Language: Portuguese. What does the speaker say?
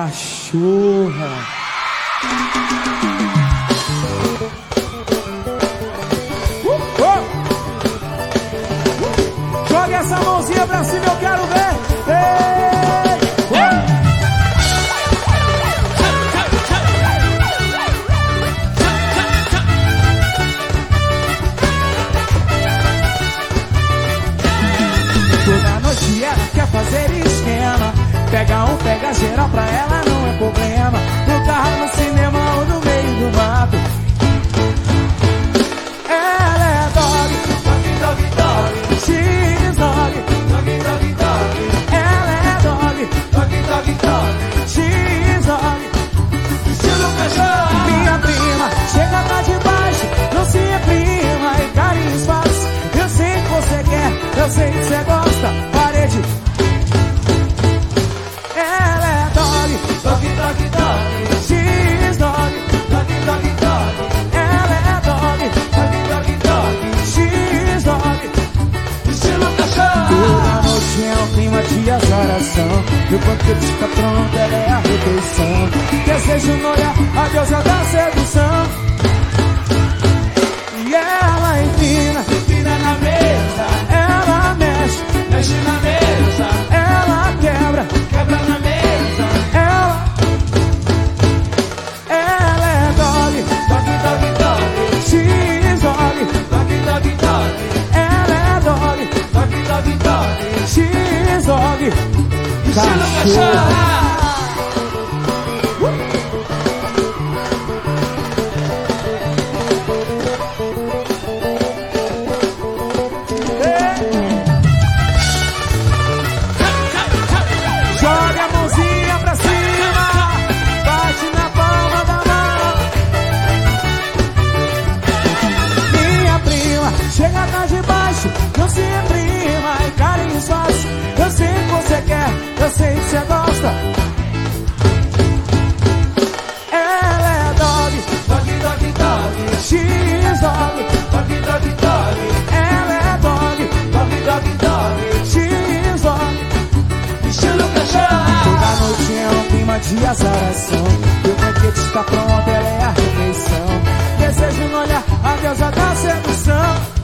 cachorra. Joga essa mãozinha pra cima, eu quero ver. Toda noite ela quer fazer esquema. Pega um, pega geral, pra ela não é problema. No carro, no cinema ou no meio do mato. Ela é dog, dog, dog, dog. X-dog, dog, dog, dog. Ela é dog, dog, dog, dog. X-dog, estilo cachorro. Minha prima, chega lá de baixo, não se reprima e carinhos faz. Eu sei que você quer, eu sei que você gosta. Parede. Ela é dog, dog, dog, dog. X-dog, dog, dog, dog. Ela é dog, dog, dog, dog. X-dog, estilo cachorro. Toda noite é um clima de azaração. E o banquete está pronto, ela é a refeição. Desejo no olhar, a deusa da sedução. E ela empina, empina na mesa. Ela mexe, mexe na mesa. Ela quebra, quebra na mesa. Ela é dog, dog, dog, dog. X-dog, dog, dog, dog. Ela é dog, dog, dog, dog. X-dog, cachorro. Joga a mãozinha pra cima, bate na palma da mão. Minha prima, chega lá de baixo, não se reprima e carinhos faz. Eu sei que você quer, eu sei que você gosta. Ela é dog, dog, dog, dog. X-dog, dog, dog, dog. Ela é dog, dog, dog, dog. X-dog, estilo cachorro. Toda noite é um clima de azaração. E o banquete está pronto, ela é a refeição. Desejo no olhar, a deusa da sedução.